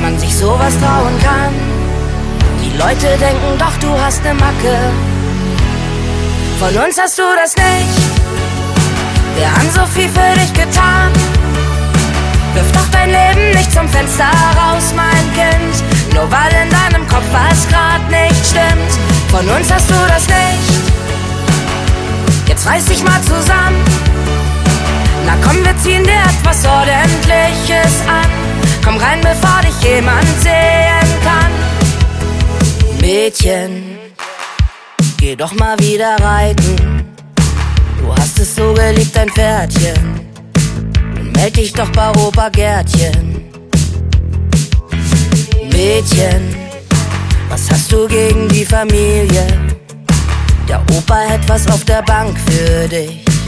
man sich sowas trauen kann. Die Leute denken doch, du hast ne Macke. Von uns hast du das nicht. Wir haben so viel für dich getan. Wirf doch dein Leben nicht zum Fenster raus, mein Kind. Nur weil in deinem Kopf was grad nicht stimmt. Von uns hast du das nicht. Jetzt reiß dich mal zusammen. Na komm, wir ziehen dir etwas Ordentliches an. Komm rein, bevor dich jemand sehen kann. Mädchen, geh doch mal wieder reiten. Du hast es so geliebt, dein Pferdchen. Nun meld dich doch bei Opa Gärtchen. Mädchen, was hast du gegen die Familie? Der Opa hätt was auf der Bank für dich.